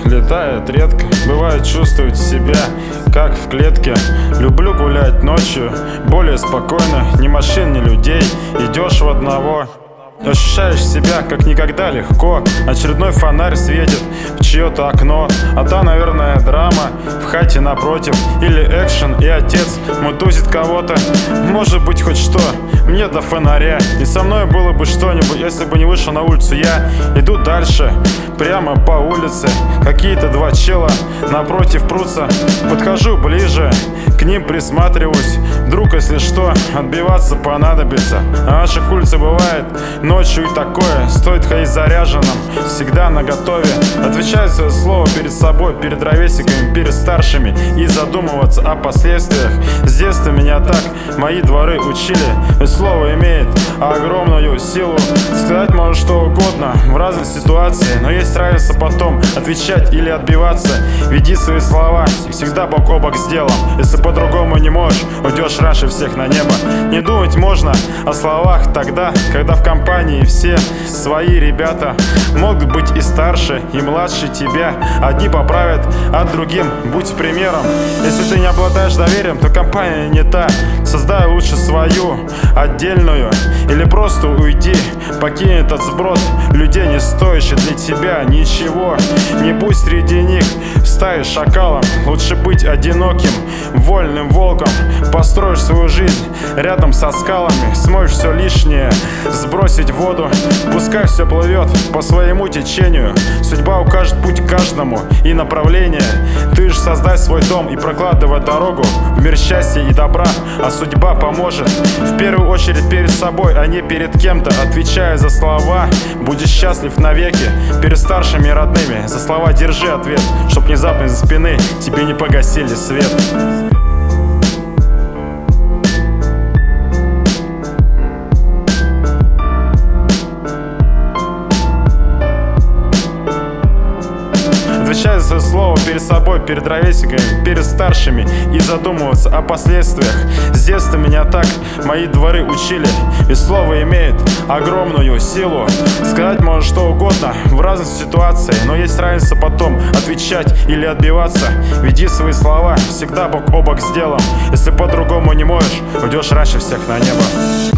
летает редко, бывает чувствовать себя как в клетке. Люблю гулять ночью, более спокойно, ни машин, ни людей, идешь в одного. Ощущаешь себя как никогда легко. Очередной фонарь светит в чье-то окно, а та, наверное, драма в хате напротив. Или экшен, и отец мутузит кого-то. Может быть хоть что, мне до фонаря. И со мной было бы что-нибудь, если бы не вышел на улицу я. Иду дальше, прямо по улице. Какие-то два чела напротив прутся. Подхожу ближе, к ним присматриваюсь. Вдруг, если что, отбиваться понадобится. На наших улицах бывает ночью и такое. Стоит ходить заряженным, всегда наготове. Отвечаю свое слово перед собой, перед ровесниками, перед старшими. И задумываться о последствиях. С детства меня так мои дворы учили. Ведь слово имеет огромную силу. Сказать можно что угодно в разной ситуации, но есть разница потом отвечать или отбиваться. Веди свои слова всегда бок о бок с делом. Если по-другому не можешь, уйдешь раньше всех на небо. Не думать можно о словах тогда, когда в компании все свои ребята. Могут быть и старше, и младше тебя. Одни поправят, а другим будь примером. Если ты не обладаешь доверием, то компания не та. Создай лучше свою, отдельную. Или просто уйди, покинь этот сброд людей, не стоящих для тебя ничего. Не будь среди них в стае шакалом. Лучше быть одиноким, вольным волком. Построишь свою жизнь рядом со скалами. Смоешь все лишнее, сбросить в воду. Пускай все плывет по своему течению. Судьба укажет путь каждому и направление. Ты же создай свой дом и прокладывай дорогу в мир счастья и добра, а судьба поможет. В первую очередь перед собой, а не перед кем-то. Отвечая за слова, будешь счастлив навеки. Перед старшими и родными за слова держи ответ, чтоб внезапно из-за спины тебе не погасили свет. Отвечай за свое слово перед собой, перед ровесниками, перед старшими. И задумываться о последствиях. С детства меня так мои дворы учили. Ведь слово имеет огромную силу. Сказать можно что угодно в разных ситуациях, но есть разница потом отвечать или отбиваться. Веди свои слова всегда бок о бок с делом. Если по-другому не можешь, уйдешь раньше всех на небо.